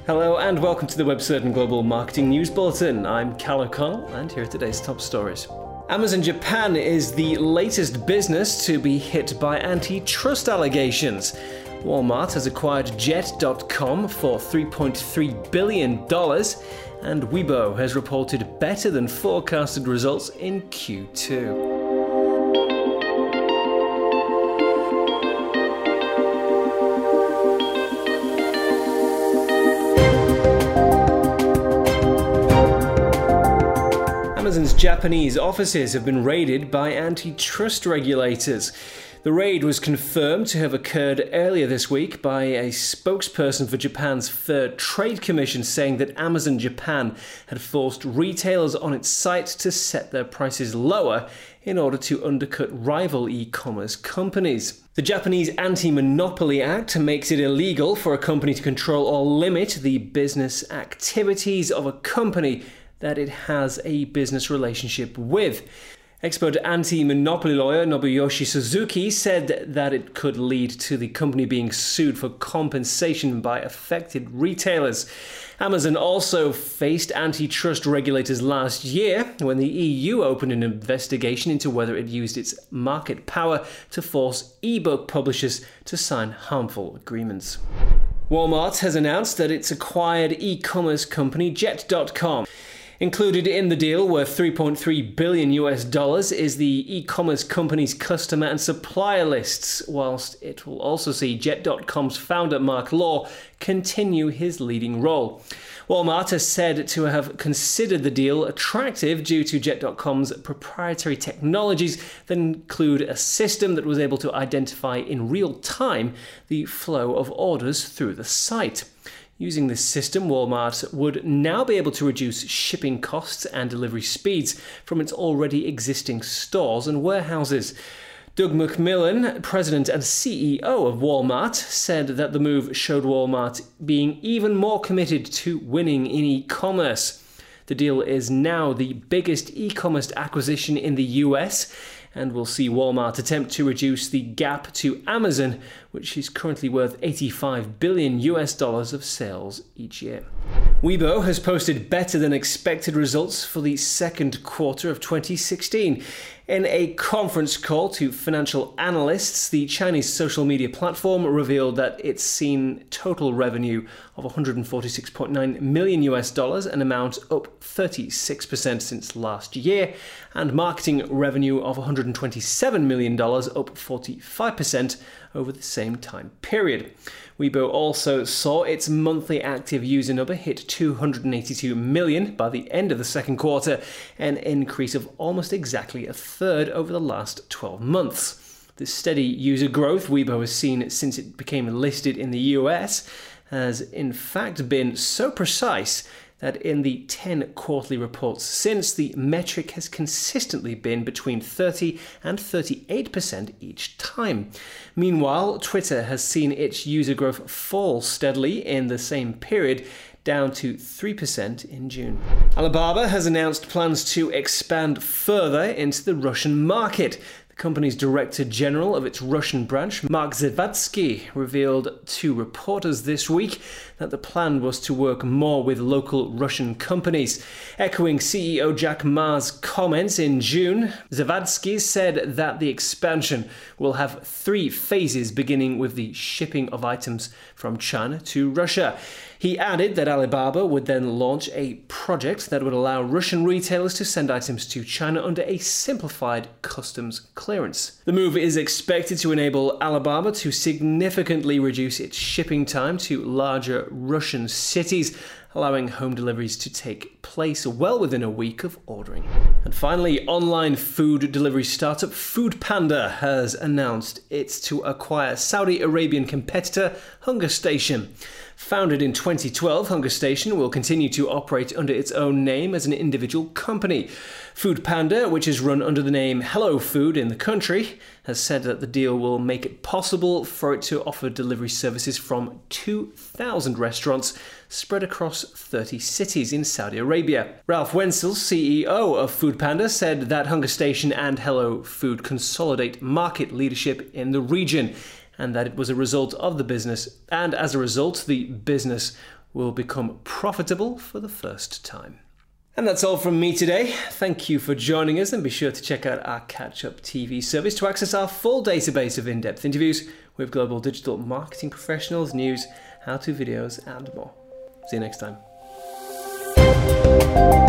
Hello and welcome to the WebCertain Global Marketing News Bulletin. I'm Cal O'Connell and here are today's top stories. Amazon Japan is the latest business to be hit by antitrust allegations. Walmart has acquired Jet.com for $3.3 billion, and Weibo has reported better than forecasted results in Q2. Amazon's Japanese offices have been raided by antitrust regulators. The raid was confirmed to have occurred earlier this week by a spokesperson for Japan's Fair Trade Commission, saying that Amazon Japan had forced retailers on its site to set their prices lower in order to undercut rival e-commerce companies. The Japanese Anti-Monopoly Act makes it illegal for a company to control or limit the business activities of a company that it has a business relationship with. Expert anti-monopoly lawyer Nobuyoshi Suzuki said that it could lead to the company being sued for compensation by affected retailers. Amazon also faced antitrust regulators last year when the EU opened an investigation into whether it used its market power to force ebook publishers to sign harmful agreements. Walmart has announced that it's acquired e-commerce company Jet.com. Included in the deal, worth $3.3 billion is the e-commerce company's customer and supplier lists, whilst it will also see Jet.com's founder Mark Law continue his leading role. Walmart has said to have considered the deal attractive due to Jet.com's proprietary technologies that include a system that was able to identify in real time the flow of orders through the site. Using this system, Walmart would now be able to reduce shipping costs and delivery speeds from its already existing stores and warehouses. Doug McMillon, president and CEO of Walmart, said that the move showed Walmart being even more committed to winning in e-commerce. The deal is now the biggest e-commerce acquisition in the US, and will see Walmart attempt to reduce the gap to Amazon, which is currently worth $85 billion of sales each year. Weibo has posted better than expected results for the second quarter of 2016. In a conference call to financial analysts, the Chinese social media platform revealed that it's seen total revenue of $146.9 million, an amount up 36% since last year, and marketing revenue of $127 million, up 45% over the same time period. Weibo also saw its monthly active user number hit 282 million by the end of the second quarter, an increase of almost exactly a third over the last 12 months. The steady user growth Weibo has seen since it became listed in the US has in fact been so precise that in the 10 quarterly reports since, the metric has consistently been between 30 and 38% each time. Meanwhile, Twitter has seen its user growth fall steadily in the same period, down to 3% in June. Alibaba has announced plans to expand further into the Russian market. The company's director general of its Russian branch, Mark Zavadsky, revealed to reporters this week that the plan was to work more with local Russian companies. Echoing CEO Jack Ma's comments in June, Zavadsky said that the expansion will have 3 phases, beginning with the shipping of items from China to Russia. He added that Alibaba would then launch a project that would allow Russian retailers to send items to China under a simplified customs clearance. The move is expected to enable Alibaba to significantly reduce its shipping time to larger Russian cities, allowing home deliveries to take place well within a week of ordering. And finally, online food delivery startup Foodpanda has announced it's to acquire Saudi Arabian competitor HungerStation. Founded in 2012, HungerStation will continue to operate under its own name as an individual company. Foodpanda, which is run under the name Hello Food in the country, has said that the deal will make it possible for it to offer delivery services from 2,000 restaurants spread across 30 cities in Saudi Arabia. Ralph Wenzel, CEO of Foodpanda, said that HungerStation and Hello Food consolidate market leadership in the region, and that it was a result of the business, and as a result, the business will become profitable for the first time. And that's all from me today. Thank you for joining us, and be sure to check out our Catch-Up TV service to access our full database of in-depth interviews with global digital marketing professionals, news, how-to videos and more. See you next time.